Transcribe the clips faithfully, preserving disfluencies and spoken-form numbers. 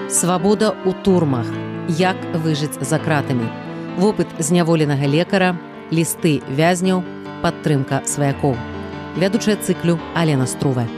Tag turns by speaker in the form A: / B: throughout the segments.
A: Свабода ў турмах. Як выжыць за кратамі. Вопыт зняволенага лекара, лісты вязняў, падтрымка сваякоў. Вядучая цыклю Алена Струве.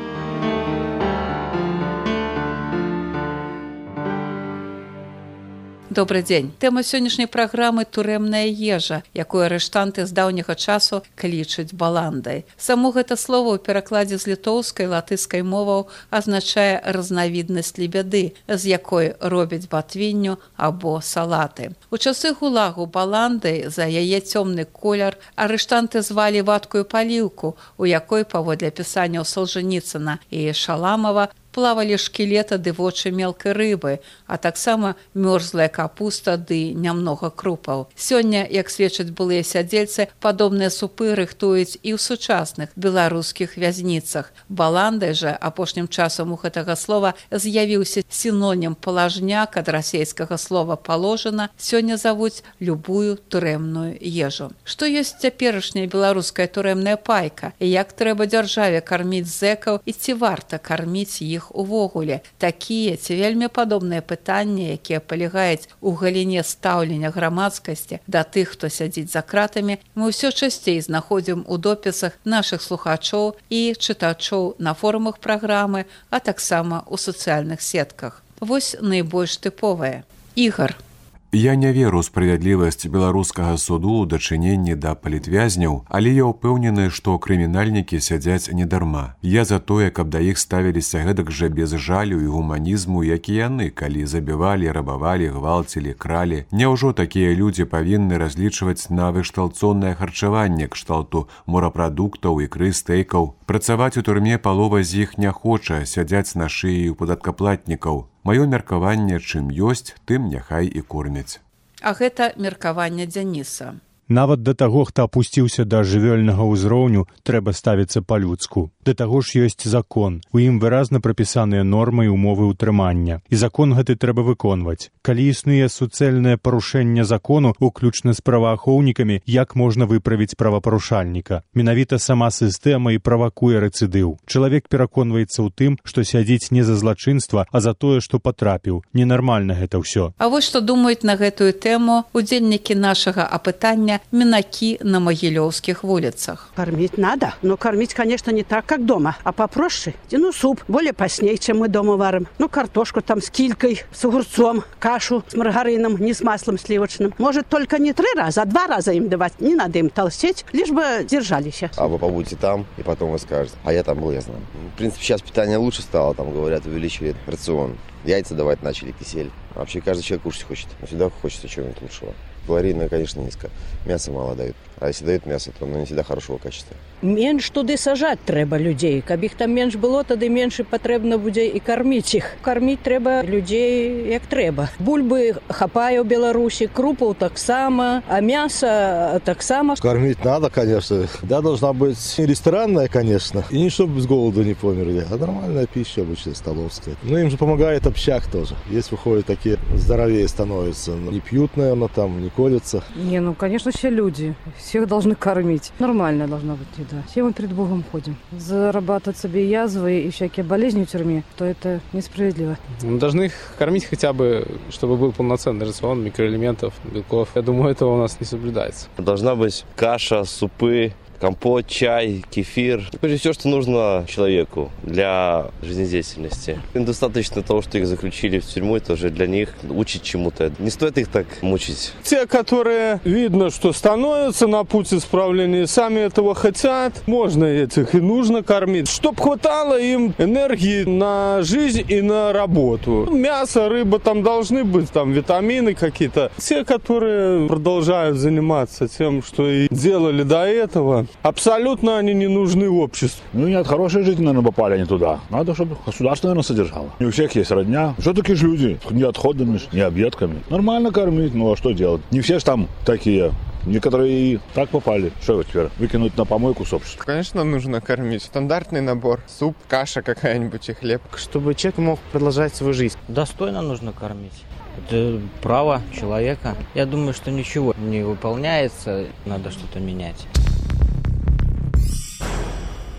B: Добрый дзень. Тэма сённяшняй праграмы турэмная ежа, якую арыштанты з даўняга часу клічуць баландай. Само гэта слово ў перакладзе з літоўскай, латышскай моваў азначае разнавіднасць лебяды, з якой робяць батвінню або салаты. У часы гулагу баландай за яе цёмны колер арыштанты звалі вадкую паліўку, у якой, паводле апісанняў Солженіцына і Шаламова, плавалі шкілета ды вочы мелкай рыбы, а таксама мёрзлая капуста ды нямнога крупаў. Сёння, як сведчаць былыя сядзельцы, падобныя супы рыхтуюць і ў сучасных беларускіх вязніцах. Баландай жа апошнім часам у гэтага слова з'явіўся сінонім палажняк ад расейскага слова паложана, сёння завуць любую турэмную ежу. Што ёсць цяперашняя беларуская турэмная пайка? І як трэба дзяржаве карміць зэкаў і ці варта карміць іх увогуле? Такія ці вельмі падобныя пытанні, якія палягаюць у галіне стаўлення грамадскасці да тых, хто сядзіць за кратамі, мы ўсё часцей знаходзім у допісах нашых слухачоў і чытачоў на форумах праграмы, а таксама ў сацыяльных сетках. Вось найбольш тыповае. Ігар.
C: Я не веру ў справядлівасць беларускага суду ў дачыненні да палітвязняў, але я ўпэўнены, што крымінальнікі сядзяць не дарма. Я за тое, каб да іх ставіліся гэтак жа без жалю і гуманізму, як і яны, калі забівалі, рабавалі, гвалцілі, кралі. Няўжо такія людзі павінны разлічваць на вышталцоннае харчаванне кшталту морапрадуктаў, ікры, стэйкаў? Працаваць у турме палова з іх не хоча, сядзяць на шыі ў падаткаплатнікаў. Маё меркаванне, чым ёсць, тым няхай і кормяць.
B: А гэта меркаванне Дзяніса.
D: Нават да таго, хто апусціўся да жывёльнага ўзроўню, трэба ставіцца па-людску. Да таго ж ёсць закон. У ім выразна прапісаныя нормы і умовы ўтрымання. І закон гэты трэба выконваць. Калі існуе суцэльнае парушэнне закону, уключна з праваахоўнікамі, як можна выправіць правапарушальніка? Менавіта сама сістэма і правакуе рэцыдыў. Чалавек пераконваецца ў тым, што сядзіць не за злачынства, а за тое, што патрапіў. Ненармальна гэта ўсё.
B: А вось што думаюць на гэтую тэму удзельнікі нашага апытання минаки на могилевских улицах.
E: Кормить надо, но кормить, конечно, не так, как дома, а попроще. Ну, суп более постней, чем мы дома варим. Ну, картошку там с килькой, с огурцом, кашу с маргарином, не с маслом сливочным. Может, только не три раза, а два раза им давать. Не надо им толстеть, лишь бы держались.
F: А вы побудете там, и потом вы скажете. А я там был, я знаю. В принципе, сейчас питание лучше стало, там, говорят, увеличили рацион. Яйца давать начали, кисель. Вообще каждый человек кушать хочет. Но всегда хочется чего-нибудь лучшего. Калорийное, конечно, низко. Мясо мало дают. А если дают мясо, то ну, не всегда хорошего качества.
G: Менш туди сажати треба людей. Каб їх там менш було, тоді менше потрібно буде і кормити їх. Кормити треба людей як треба. Бульби хапає у Білорусі, крупу так само, а м'ясо так само.
H: Кормить надо, конечно. Да, должна быть ресторанная, конечно. И не чтобы с голоду не померли, а нормальная пища обычная, столовская. Ну, им же помогает общак тоже. Есть, выходят, такие здоровее становятся. Не пьют, наверное, там, не колятся.
I: Не, ну, конечно, все люди. Всех должны кормить. Нормально должна быть еда. Все мы перед Богом ходим. Зарабатывать себе язвы и всякие болезни в тюрьме, то это несправедливо.
J: Мы должны их кормить хотя бы, чтобы был полноценный рацион микроэлементов, белков. Я думаю, этого у нас не соблюдается.
F: Должна быть каша, супы, компот, чай, кефир. Все, что нужно человеку для жизнедеятельности. Им достаточно того, что их заключили в тюрьму, это уже для них учить чему-то. Не стоит их так мучить.
K: Те, которые видно, что становятся на путь исправления, сами этого хотят, можно этих и нужно кормить, чтобы хватало им энергии на жизнь и на работу. Мясо, рыба там должны быть, там витамины какие-то. Те, которые продолжают заниматься тем, что и делали до этого, абсолютно они не нужны обществу.
L: Ну нет, хорошей жизни, наверное, попали они туда. Надо, чтобы государство, наверное, содержало. Не у всех есть родня. Что такие же люди? Не отходами, не объедками. Нормально кормить, ну а что делать? Не все же там такие. Некоторые и так попали. Что его теперь? Выкинуть на помойку с общества?
M: Конечно, нужно кормить. Стандартный набор. Суп, каша какая-нибудь и хлеб.
N: Чтобы человек мог продолжать свою жизнь. Достойно нужно кормить. Это право человека. Я думаю, что ничего не выполняется. Надо что-то менять.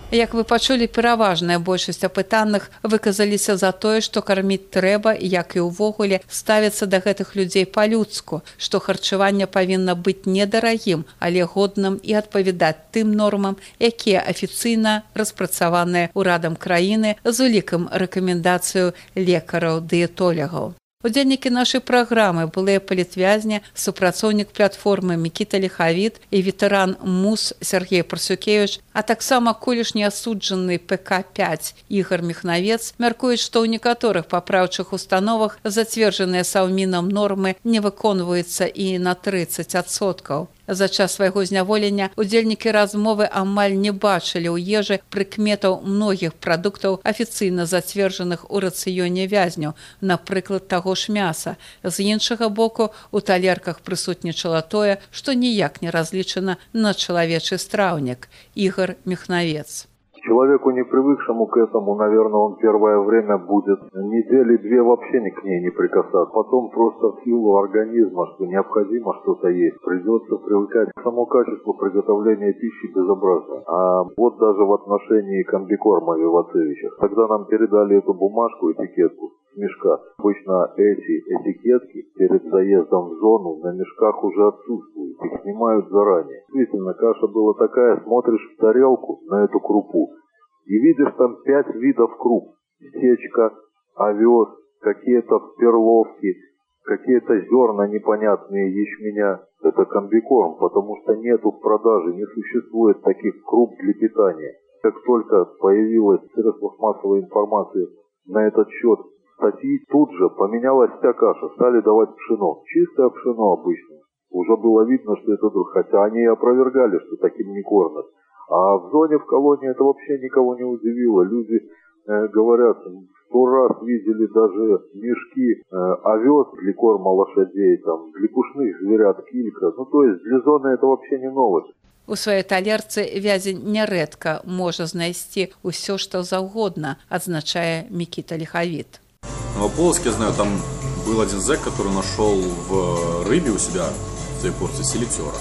B: Як вы пачулі, пераважная большасць апытаных выказаліся за тое, што карміць трэба, як і ўвогуле ставіцца да гэтых людзей па-людску, што харчаванне павінна быць недарагім, але годным і адпавядаць тым нормам, якія афіцыйна распрацаваныя ўрадам краіны з улікам рэкамендацыяў лекараў-дыетолягаў. Удзельнікі нашай праграмы былыя палітвязні, супрацоўнік платформы Мікіта Ліхавіт і ветэран МУС Сергей Парсюкевіч, а таксама колішні асуджаны Пэ Ка пяць Ігар Міхнавец мяркуюць, што ў некаторых папраўчых установах зацверджаныя Саўмінам нормы не выконваюцца і на трыццаць адсоткаў. За час свайго зняволення удзельнікі размовы амаль не бачылі ў ежы прыкметаў многіх прадуктаў афіцыйна зацверджаных у рацыёне вязняў, напрыклад, таго ж мяса. З іншага боку, у талерках прысутнічала тое, што ніяк не разлічана на чалавечы страўнік. Ігар Міхнавец.
O: Человеку, не привыкшему к этому, наверное, он первое время будет недели-две вообще ни к ней не прикасаться. Потом просто в силу организма, что необходимо что-то есть, придется привыкать. Само качество приготовления пищи безобразно. А вот даже в отношении комбикорма в Ивацевичах. Тогда нам передали эту бумажку, этикетку с мешка. Обычно эти этикетки перед заездом в зону на мешках уже отсутствуют. Их снимают заранее. Действительно, каша была такая, смотришь в тарелку на эту крупу, и видишь там пять видов круп. Сечка, овес, какие-то перловки, какие-то зерна непонятные ячменя. Это комбикорм, потому что нету в продаже, не существует таких круп для питания. Как только появилась в средствах массовой информации на этот счет статьи, тут же поменялась вся каша, стали давать пшено. Чистое пшено обычное. Уже было видно, что это друг, хотя они и опровергали, что таким не кормят. А в зоне, в колонии это вообще никого не удивило. Люди э, говорят, сто раз видели даже мешки э, овес для корма лошадей, там, для пушных зверят, килька. Ну, то есть для зоны это вообще не новость.
B: У сваёй талерцы вязень нярэдка можа знайсці ўсё, што заўгодна, адзначае Мікіта Ліхавіт.
P: В Полоцке, я знаю, там был один зэк, который нашел в рыбе у себя в своей порции селитера.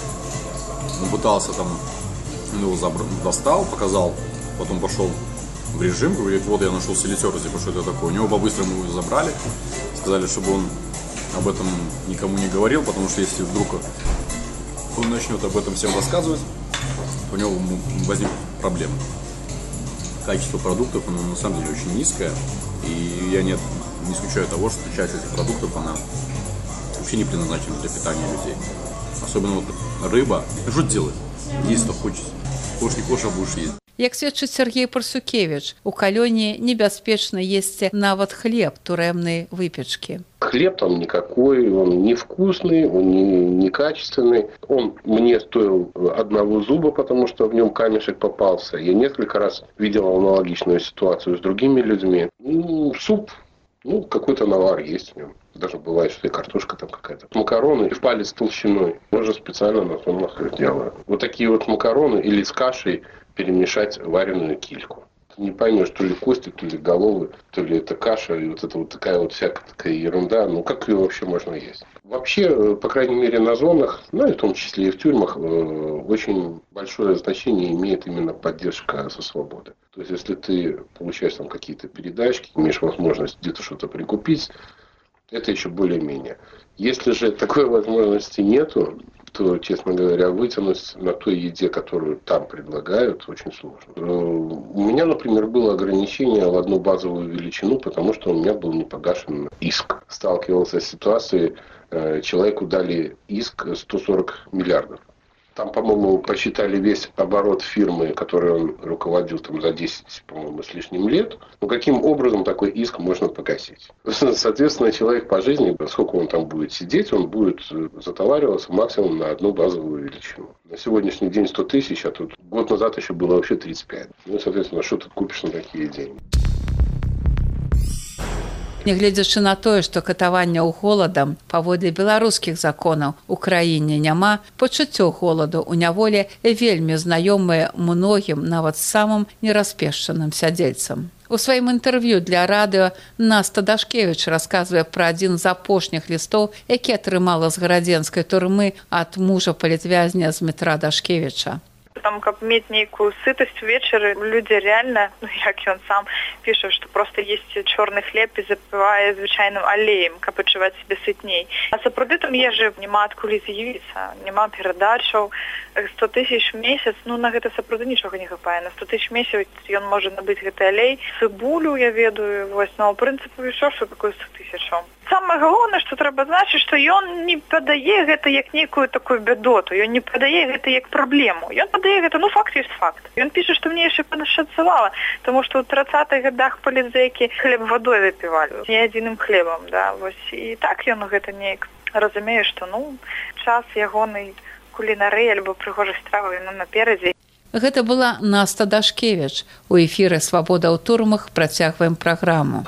P: Он пытался там, он его забрал, достал, показал, потом пошел в режим, говорит, вот я нашел селитер, типа, что это такое. У него по-быстрому его забрали, сказали, чтобы он об этом никому не говорил, потому что если вдруг он начнет об этом всем рассказывать, у него возникнут проблемы. Качество продуктов, оно на самом деле очень низкое, и я не, не исключаю того, что часть этих продуктов, она вообще не предназначена для питания людей. Особенно вот рыба. Что делать? Есть что хочешь. Хочешь не хочешь, а будешь есть.
B: Як сведчыць Сергей Парсюкевіч, у калоніі небяспечна есці нават хлеб турэмнай выпечкі.
Q: Хлеб там никакой, он невкусный, он не, некачественный. Он мне стоил одного зуба, потому что в нем камешек попался. Я несколько раз видел аналогичную ситуацию с другими людьми. Ну, суп, ну, какой-то навар есть в нем. Даже бывает, что и картошка там какая-то. Макароны в палец толщиной. Можно специально на тоннах их делаю. Вот такие вот макароны или с кашей перемешать вареную кильку. Не поймешь, то ли кости, то ли головы, то ли это каша, и вот это вот такая вот всякая такая ерунда. Ну, как ее вообще можно есть? Вообще, по крайней мере, на зонах, ну, и в том числе и в тюрьмах, очень большое значение имеет именно поддержка со свободы. То есть, если ты получаешь там какие-то передачки, имеешь возможность где-то что-то прикупить, это еще более-менее. Если же такой возможности нету, то, честно говоря, вытянуть на той еде, которую там предлагают, очень сложно. У меня, например, было ограничение в одну базовую величину, потому что у меня был непогашен иск. Сталкивался с ситуацией, человеку дали иск сто сорок миллиардов. Там, по-моему, посчитали весь оборот фирмы, которой он руководил там, за десять, по-моему, с лишним лет. Ну, каким образом такой иск можно погасить? Соответственно, человек по жизни, сколько он там будет сидеть, он будет затовариваться максимум на одну базовую величину. На сегодняшний день сто тысяч, а тут год назад еще было вообще тридцать пять. Ну, соответственно, что ты купишь на такие деньги?
B: Нягледзячы на тое, што катаванняў голадам паводле беларускіх законаў у краіне няма, пачуццё голаду ў няволі вельмі знаёмыя многім, нават самым нераспешчаным сядзельцам. У сваім інтэрв'ю для радыё Наста Дашкевіч расказвае пра адзін з апошніх лістоў, які атрымала з гарадзенскай турмы ад мужа палітвязня Змітра Дашкевіча.
R: там, каб мець нейкую сытасць увечары, людзі реально, ну як ён сам піша, што проста есці чорны хлеб і запівае звычайным алеем, каб адчуваць себе сытней. А сапраўды там ежы няма адкуль з'явіцца, няма перадачаў, сто тысяч месяц, ну на гэта сапраўды нічога не хапае. На сто тысяч месяц ён можа набыць гэты алей, цыбулю, я ведаю, вось, ну, у прынцыпе, що, що такое сто тысячаў? Самае галоўнае, што трэба значыць, што ён не падае гэта як нейкую такую бядоту, ён не падае гэта як праблему. Ён падае гэта, ну, факт ёсць факт. Ён піша, што мне яшчэ панашанцавала, таму што ў трыццатых гадах палітзекі хлеб вадой выпівалі, не адзіным хлебам, да, вось. І так ён гэта неяк разумее, што, ну, час ягонай кулінарыі альбо прыгожых страваў яно наперадзе.
B: Гэта была Наста Дашкевіч. У эфіры «Свабода ў турмах» працягваем праграму.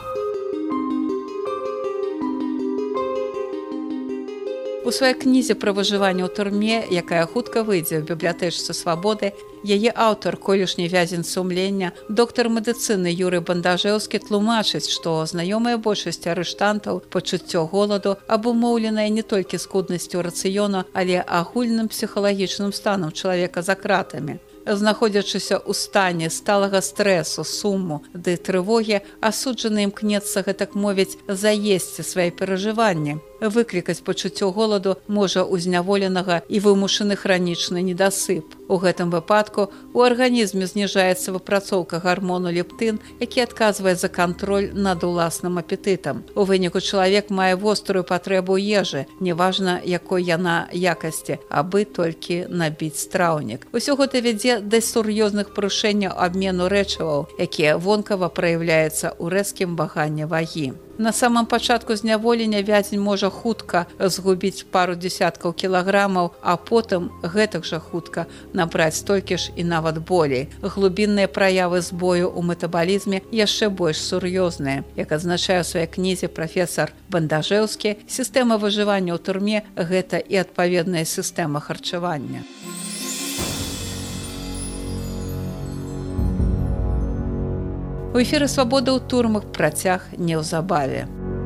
B: У сваёй кнізе пра выжыванне ў турме, якая хутка выйдзе ў бібліятэчцы «Свабоды», яе аўтар, колішні вязень сумлення, доктар медыцыны Юрый Бандажэўскі тлумачыць, што знаёмая большасць арыштантаў пачуццё голаду абумоўленае не толькі скуднасцю рацыёну, але агульным псіхалагічным станам чалавека за кратамі. Знаходзячыся ў стане сталага стрэсу, суму ды трывогі, асуджаны імкнецца, гэтак мовіць, заесці свае перажыванні. Выклікаць пачуццё голаду можа ў зняволенага і вымушаны хранічны недасып. У гэтым выпадку у арганізме зніжаецца выпрацоўка гармону лептын, які адказвае за кантроль над уласным апетытам. У выніку чалавек мае вострую патрэбу ежы, неважна якой яна якасці, абы толькі набіць страўнік. Усё гэта вядзе да сур'ёзных парушэнняў абмену рэчываў, якія вонкава праяўляюцца ў рэзкім ваганні вагі. На самом пачатку зняволення вязень можа хутка згубіць пару дзесяткаў кілаграмаў, а потым гэтак жа хутка набраць столькі ж і нават болей. Глубінныя праявы збою ў метабалізме яшчэ больш сур'ёзныя. Як адзначае ў сваёй кнізе прафесар Бандажэўскі, сістэма выжывання ў турме – гэта і адпаведная сістэма харчавання. У эфіры «Свабода ў турмах» працяг неўзабаве.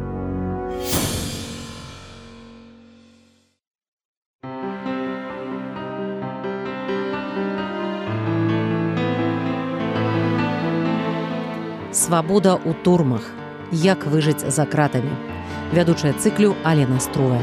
A: «Свабода ў турмах. Як выжыць за кратамі». Вядучая цыклю Алена Струя.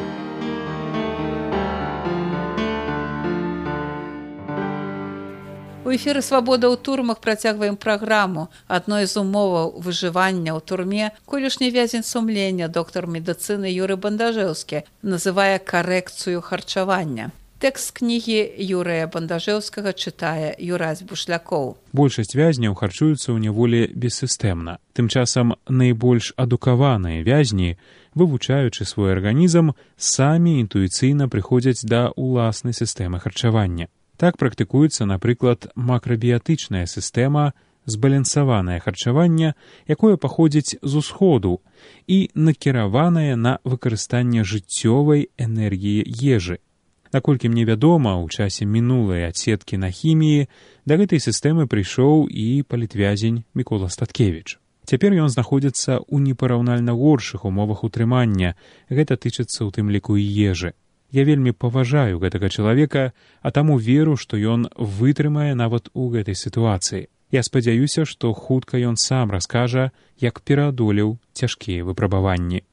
B: У эфіры «Свабода ў турмах» працягваем праграму. Адной з умоваў выжывання ў турме колішні вязень сумлення, доктар медыцыны Юрый Бандажэўскі, называе карэкцыю харчавання. Тэкст кнігі Юрыя Бандажэўскага чытае Юрась Бушлякоў.
D: Большасць вязняў харчуюцца ў няволі бессістэмна. Тым часам найбольш адукаваныя вязні, вывучаючы свой арганізм, самі інтуіцыйна прыходзяць да ўласнай сістэмы харчавання. Так практыкуецца, напрыклад, макрабіятычная сістэма, збалансаванае харчаванне, якое паходзіць з усходу і накіраванае на выкарыстанне жыццёвай энергіі ежы. Наколькі мне вядома, у часе мінулай адсеткі на хіміі да гэтай сістэмы прыйшоў і палітвязень Мікола Статкевіч. Цяпер ён знаходзіцца ў непараўнальна горшых умовах утрымання, гэта тычыцца ў тым ліку і ежы. Я вельмі паважаю гэтага чалавека, а таму веру, што ён вытрымае нават у гэтай сітуацыі. Я спадзяюся, што хутка ён сам раскажа, як пераадолеў цяжкія выпрабаванні.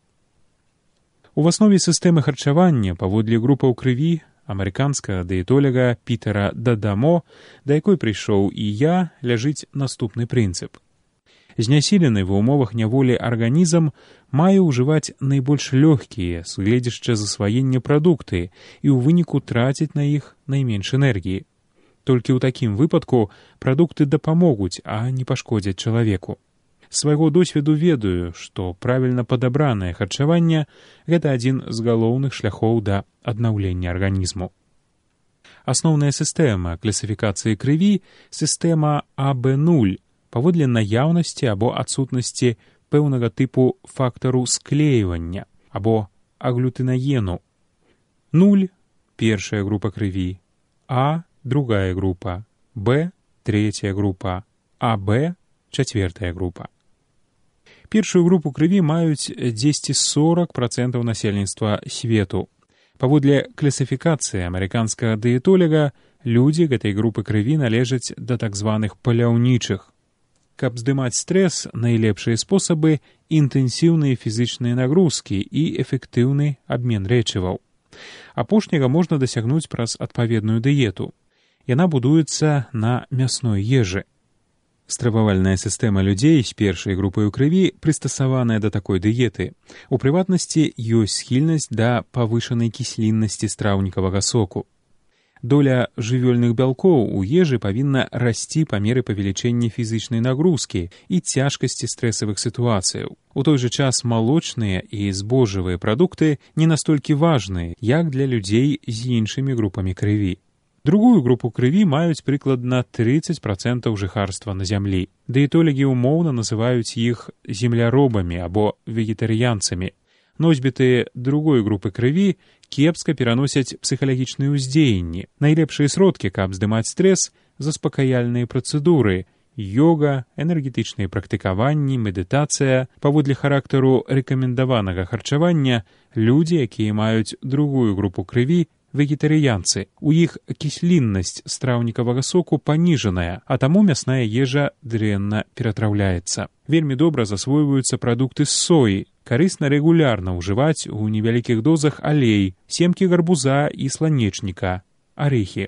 D: У аснове сістэмы харчавання паводле групаў крыві амерыканскага дыетолага Пітера Дадамо, да якой прыйшоў і я, ляжыць наступны прынцып. Знясілены ва ўмовах няволі арганізм мае ўжываць найбольш лёгкія, сугледзячы засваення прадукты і ў выніку траціць на іх найменш энергіі. Толькі ў такім выпадку прадукты дапамогуць, а не пашкодзяць чалавеку. З свайго досведу ведаю, што правільна падабранае харчаванне – гэта адзін з галоўных шляхоў да аднаўлення арганізму. Асноўная сістэма класіфікацыі крыві – сістэма А Б нуль, паводле наяўнасці або адсутнасці пэўнага тыпу фактару склеівання або аглютынагену. нуль – першая група крыві, А – другая група, Б – третья група, а Б – четвертая група. Першую групу крыві маюць дзесьці сорок процентаў насельніцтва свету. Паводле класіфікацыі амерыканскага дыетолага,
S: Людзі гэтай групы крыві належаць да так званых паляўнічых. Каб здымаць стрэс, найлепшыя спосабы – інтэнсіўныя фізічныя нагрузкі і эфектыўны абмен рэчываў. Апошняга можна дасягнуць праз адпаведную дыету. Яна будуецца на мясной ежы. Стрававальная сістэма людзей з першай групай крыві прыстасаваная да такой дыеты. У прыватнасці ёсць схільнасць да павышанай кісліннасці страўнікавага соку. Доля жывёльных бялкоў у ежы павінна расці па меры павелічэння фізічнай нагрузкі і цяжкасці стрэсавых сітуацыяў. У той жа час малочныя і збожжавыя прадукты не настолькі важныя, як для людзей з іншымі групамі крыві. Другую групу крыві маюць прыкладна трыццаць працэнтаў жыхарства на зямлі. Дыетолагі умоўна называюць іх земляробамі або вегетарыянцамі. Носьбіты другой групы крыві кепска пераносяць псіхалагічныя ўздзеянні. Найлепшыя сродкі, каб здымаць стрэс, заспакаяльныя працэдуры, йога, энергетычныя практыкаванні, медытацыя. Паводле характару рэкамендаванага харчавання, людзі, якія маюць другую групу крыві, вегетарыянцы. У іх кісліннасць страўнікавага соку паніжаная, а таму мясная ежа дрэнна ператраўляецца. Вельмі добра засвойваюцца прадукты з соі. Карысна рэгулярна ўжываць у невялікіх дозах алей, семкі гарбуза і сланечніка, арэхі.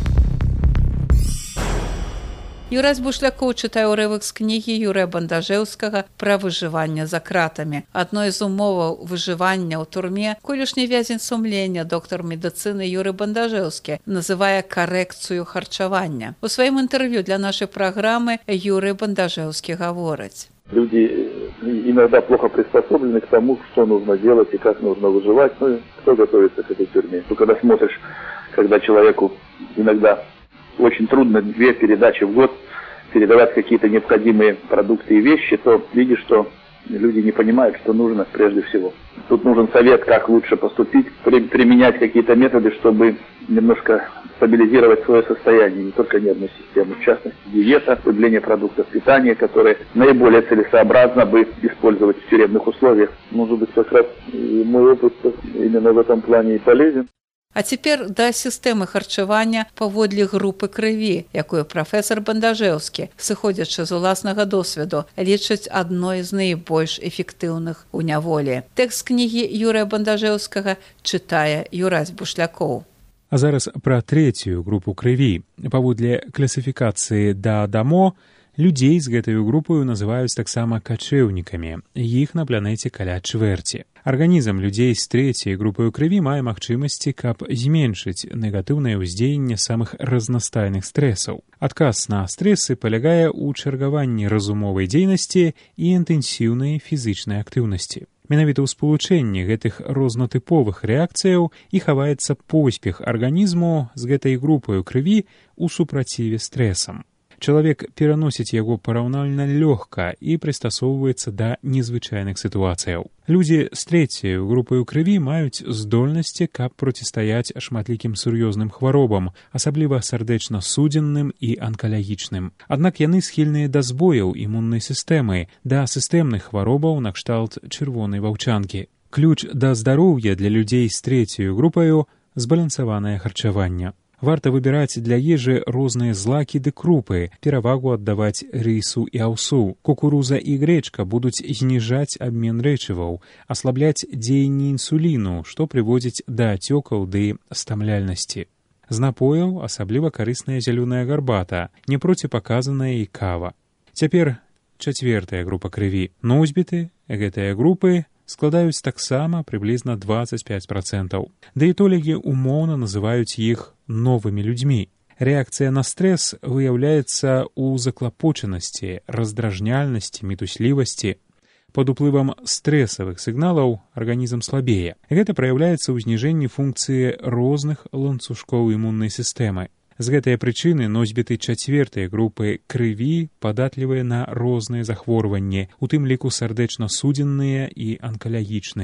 B: Юрась Бушлякоў чытае ўрывак з кнігі Юрыя Бандажэўскага пра выжыванне за кратамі. Адной з умоваў выжывання ў турме колішні вязень сумлення, доктар медыцыны Юрый Бандажэўскі, называе карэкцыю харчавання. У сваім інтэрв'ю для нашай праграмы Юрый Бандажэўскі гаворыць.
O: Люди иногда плохо приспособлены к тому, что нужно делать и как нужно выживать. Ну, кто готовится к этой тюрьме? Ну, когда смотришь, когда человеку иногда очень трудно две передачи в год передавать какие-то необходимые продукты и вещи, то видишь, что люди не понимают, что нужно прежде всего. Тут нужен совет, как лучше поступить, применять какие-то методы, чтобы немножко стабилизировать свое состояние, не только нервную систему, в частности, диета, употребление продуктов питания, которые наиболее целесообразно бы использовать в тюремных условиях. Может быть, как раз и мой опыт именно в этом плане и полезен.
B: А цяпер да сістэмы харчавання паводле групы крыві, якую прафесар Бандажэўскі, сыходзячы з уласнага досведу, лічыць адной з найбольш эфектыўных у няволі. Тэкст кнігі Юрыя Бандажэўскага чытае Юрась Бушлякоў.
S: А зараз пра трэцюю групу крыві. Паводле класіфікацыі да дамо, людзей з гэтаю групаю называюць таксама качэўнікамі. Іх на планеце каля чвэрці. Арганізм людзей з трэцяй групаю крыві мае магчымасці, каб зменшыць негатыўнае ўздзеянне самых разнастайных стрэсаў. Адказ на стрэсы палягае ў чаргаванні разумовай дзейнасці і інтэнсіўнай фізічнай актыўнасці. Менавіта ў спалучэнні гэтых рознатыповых рэакцыяў і хаваецца поспех арганізму з гэтай групаю крыві ў супраціве стрэсам. Чалавек пераносіць яго параўнальна лёгка і прыстасоўваецца да незвычайных сітуацыяў. Людзі з трэцяй групаю крыві маюць здольнасці, каб процістаяць шматлікім сур'ёзным хваробам, асабліва сардэчна-судзенным і анкалагічным. Аднак яны схільныя да збояў імуннай сістэмы, да сістэмных хваробаў накшталт чырвонай ваўчанкі. Ключ да здароўя для людзей з трэцяй групаю – збалансаванае харчаванне. Варта выбіраць для ежы розныя злакі ды крупы, перавагу аддаваць рысу і аўсу. Кукуруза і грэчка будуць зніжаць абмен рэчываў, аслабляць дзеянне інсуліну, што прыводзіць да ацёкаў ды стамляльнасці. З напояў асабліва карысная зялёная гарбата, не проціпаказаная і кава. Цяпер чацвертая група крыві. Носьбіты гэтыя групы складаюць таксама прыблізна дваццаць пяць працэнтаў. Дыетолагі умоўна называюць іх новымі людзьмі. Рэакцыя на стрэс выяўляецца ў заклапочанасці, раздражняльнасці, мітуслівасці. Пад уплывам стрэсавых сігналаў арганізм слабее. Гэта праяўляецца ў зніжэнні функцыі розных ланцужкоў імуннай сістэмы. З гэтай прычыны носьбіты чацвертай групы крыві падатлівыя на розныя захворванні, у тым ліку сардэчна-судзенныя і анкалагічныя.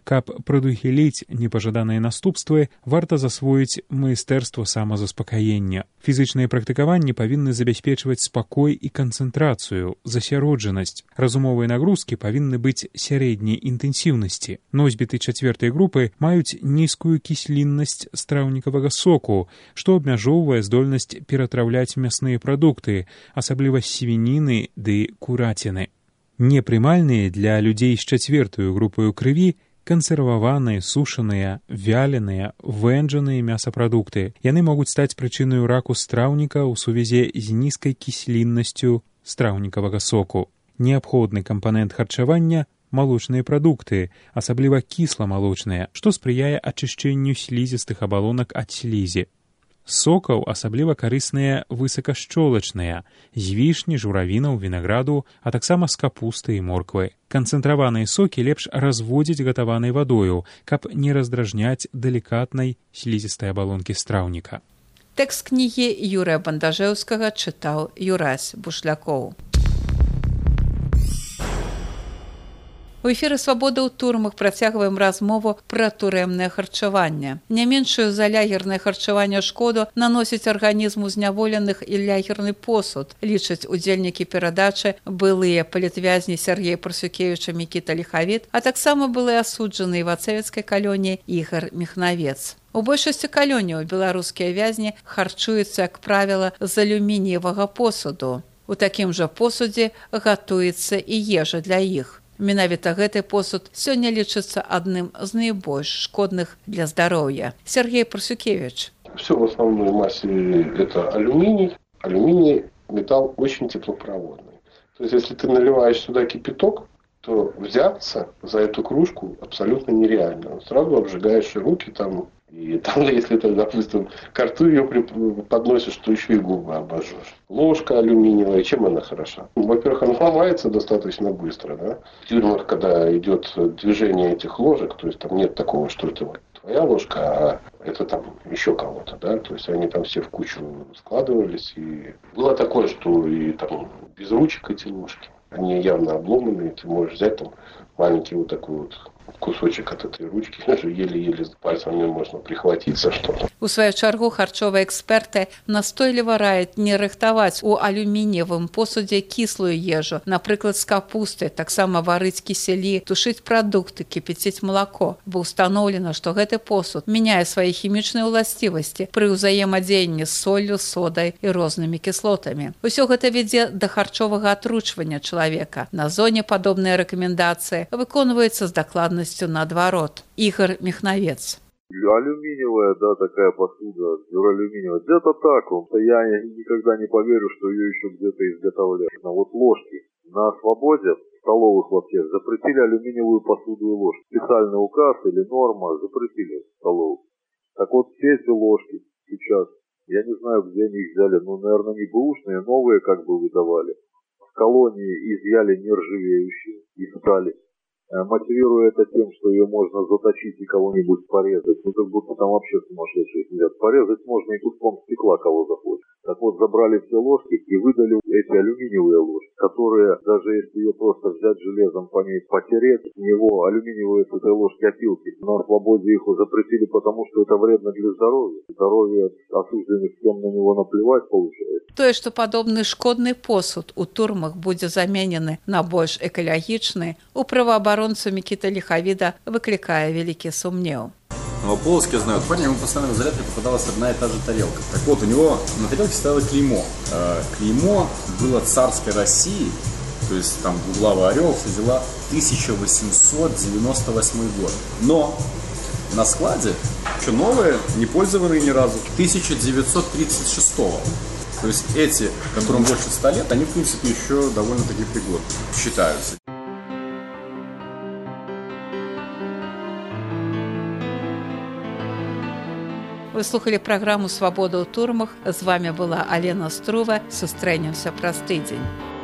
S: Каб прадухіліць непажаданыя наступствы, варта засвоіць майстэрства самазаспакаення. Фізычныя практыкаванні павінны забяспечваць спакой і канцэнтрацыю, засяроджанасць. Разумовыя нагрузкі павінны быць сярэдняй інтэнсіўнасці. Носьбіты чацвёртай групы маюць нізкую кісліннасць страўнікавага соку, што абмяжоўвае здольнасць ператраўляць мясныя прадукты, асабліва свініны ды кураціны. Непрымальныя для людзей з чацвёртаю групаю крыві кансерваваныя, сушаныя, вяленыя, вэнджаныя мясапрадукты. Яны могуць стаць прычынай раку страўніка ў сувязі з нізкай кісліннасцю страўнікавага соку. Неабходны кампанент харчавання – малочныя прадукты, асабліва кісла-малочныя, што спрыяе ачышчэнню слізістых абалонак ад слізі. З сокаў асабліва карысныя высакашчолачныя, з вішні, журавінаў, вінаграду, а таксама з капусты і морквы. Канцэнтраваныя сокі лепш разводзіць гатаванай вадою, каб не раздражняць далікатнай слізістай абалонкі страўніка.
B: Тэкст кнігі Юрыя Бандажэўскага чытаў Юрась Бушлякоў. У эфіры «Свабода ў турмах» працягваем размову пра турэмнае харчаванне. Не меншую за лягернае харчаванне шкоду наносіць арганізму зняволеных і лягерны посуд, лічаць удзельнікі перадачы былыя палітвязні Сергей Парсюкевіч і Мікіта Ліхавіт, а таксама былыя асуджаныя в ацэвіцкай калоніі Ігар Міхнавец. У большасці калоніяў беларускія вязні харчуюцца, як правіла, з алюмініевага посуду. У такім жа посудзе гатуецца і ежа для іх. Менавіта гэты посуд сёння лічыцца адным з найбольш шкодных для здароўя. Сергей Парсюкевич.
Q: Все в основной массе это алюминий. Алюминий – металл очень теплопроводный. То есть, если ты наливаешь сюда кипяток, то взяться за эту кружку абсолютно нереально. Сразу обжигаешь руки там. И там, если ты, допустим, к рту ее подносишь, то еще и губы обожжешь. Ложка алюминиевая, чем она хороша? Во-первых, она ломается достаточно быстро, да? В тюрьмах, когда идет движение этих ложек, то есть там нет такого, что это твоя ложка, а это там еще кого-то, да? То есть они там все в кучу складывались. И было такое, что и там без ручек эти ложки. Они явно обломанные, ты можешь взять там маленький вот такой вот кусочек от этой ручки, даже еле-еле с пальцами можно прихватить за что-то.
B: У сваю чаргу харчовыя эксперты настойліва раяць не рыхтаваць у алюмініевым посудзе кіслую ежу, напрыклад, з капусты, таксама варыць кіселі, тушыць прадукты, кіпяціць малако, бо ўстаноўлена, што гэты посуд мяняе свае хімічныя ўласцівасці пры ўзаемадзеянні з соллю, содай і рознымі кіслотамі. Усё гэта вядзе да харчовага атручвання чалавека. На зоне падобныя рэкамендацыі выконваюцца з дакладнасцю наадварот. Ігар Міхнавец.
O: Алюминиевая, да, такая посуда, дюралюминиевая. Где-то так, я никогда не поверю, что ее еще где-то изготовляют. Но вот ложки на свободе в столовых лаптях запретили алюминиевую посуду и ложки. Специальный указ или норма запретили в столовых. Так вот, все эти ложки сейчас, я не знаю, где они их взяли, ну, наверное, не бэушные, новые как бы выдавали. В колонии изъяли нержавеющие и стали. Мотивируя это тем, что ее можно заточить и кого-нибудь порезать. Ну, как будто там вообще сумасшедшие сидят. Порезать можно и куском стекла, кого захочешь. Так вот, забрали все ложки и выдали эти алюминиевые ложки, которые, даже если ее просто взять железом по ней, потереть, у него алюминиевые с этой ложки опилки. На свободе их запретили, потому что это вредно для здоровья. Здоровье осужденных, всем на него наплевать получается.
B: Тое, што падобны шкодны посуд у турмах будзе заменены на больш экалагічны, у праваабаронцу Мікіта Ліхавіда выклікае вялікі сумнеў.
P: Но в Полоцке, я знаю, парня, ему постоянно в изоляторе попадалась одна и та же тарелка. Так вот, у него на тарелке стояло клеймо. Клеймо было царской России, то есть там двуглавый орел, все дела, тысяча восемьсот девяносто восьмой год. Но на складе еще новые, не пользованные ни разу, тысяча девятьсот тридцать шестого. То есть эти, которым больше ста лет, они, в принципе, еще довольно-таки пригодны, считаются.
B: Вы слухали праграму «Свабода ў турмах». З вами была Алена Струва. Сустрэнемся праз тыдзень.